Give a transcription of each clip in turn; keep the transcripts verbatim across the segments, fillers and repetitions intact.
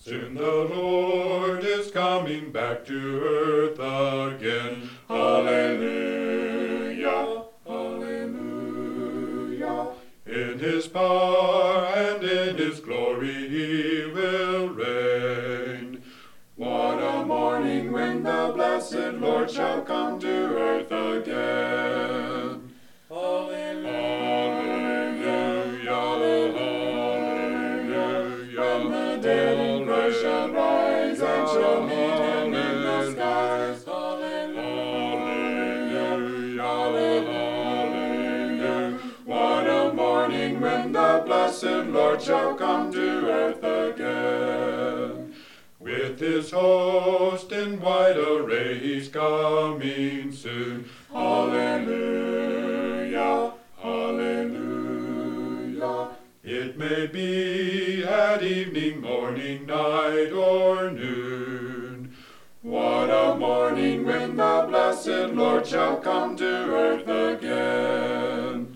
Soon the Lord is coming back to earth again. Hallelujah, hallelujah. In his power and in his glory he will reign. What a morning when the blessed Lord shall come to earth again. Hallelujah, hallelujah. When the dead in Christ shall rise and shall meet him in the skies. Hallelujah, hallelujah. What a morning when the blessed Lord shall come to earth again. With his host in wide array he's coming soon. Hallelujah, hallelujah. It may be at evening, morning, night, or noon. What a morning when the blessed Lord shall come to earth again.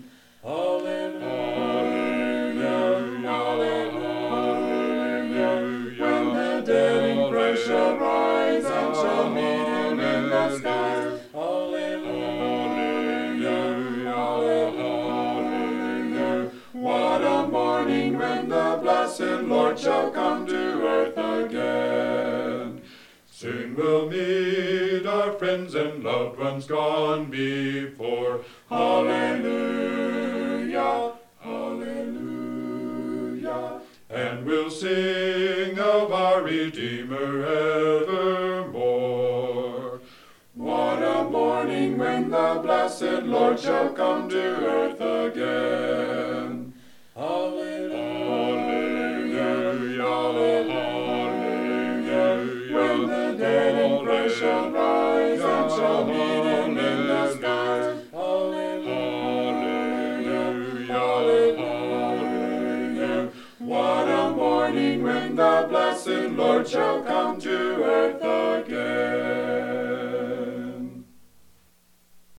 Hallelujah, hallelujah. When the dead in Christ shall rise and shall meet him in the skies. Hallelujah, hallelujah. What a morning when the blessed Lord shall come to earth again. Soon we'll meet our friends and loved ones gone before. Hallelujah, hallelujah. And we'll sing of our Redeemer evermore. What a morning when the blessed Lord shall come to earth again. Hallelujah, hallelujah. When the dead in Christ shall rise and shall meet him in the skies. Hallelujah, hallelujah. What a morning when the blessed Lord shall come to earth.